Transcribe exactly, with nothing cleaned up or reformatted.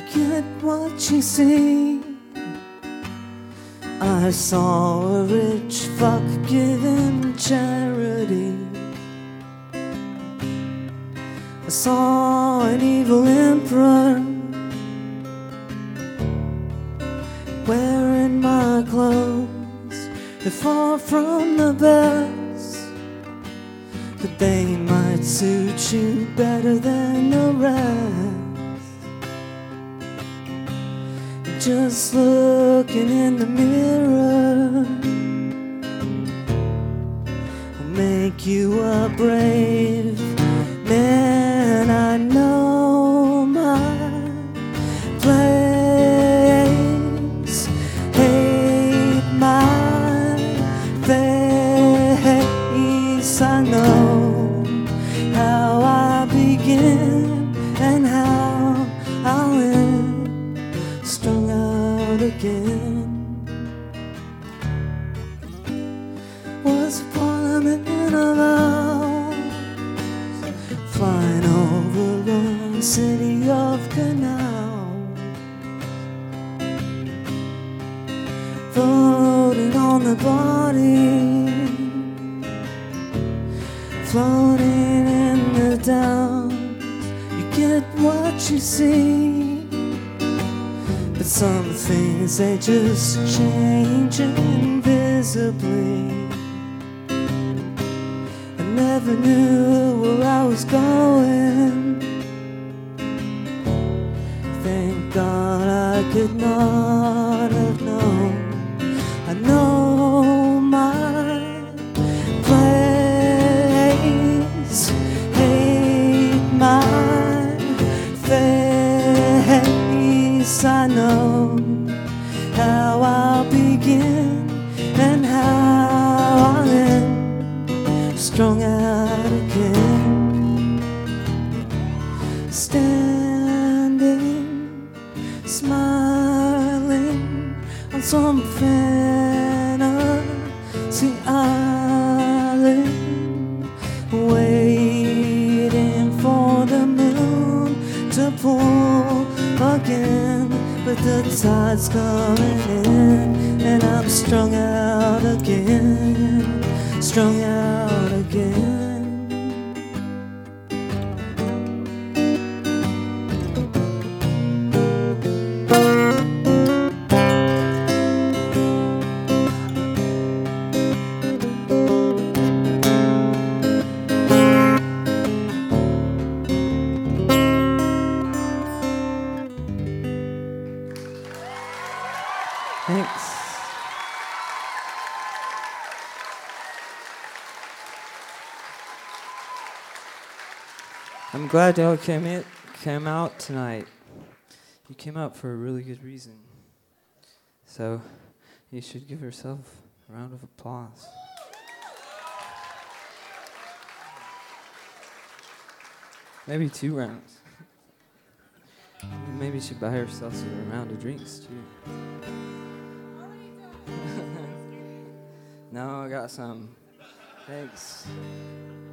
get what you see. I saw a rich fuck giving charity. I saw an evil emperor wearing my clothes. They're far from the best, but they might suit you better than the rest. Just looking in the mirror will make you a brave man. I know my place, hate my face. I know how I begin and how I'll end, strung out again. Was a parliament of ours, flying over the city of canals, floating on the body, floating in the downs. You get what you see, but some things they just change invisibly. I never knew where I was going. Thank God I could not have known. I know my place, hate my face. I know how I'll begin and how I'll end, strung out again. Standing, smiling on some fantasy island, waiting for the moon to pull again. But the tide's coming in and I'm strung out again, strung out again. Thanks. I'm glad y'all came in, came out tonight. You came out for a really good reason. So you should give yourself a round of applause. Maybe two rounds. Maybe you should buy yourself a round of drinks too. No, I got some. Thanks.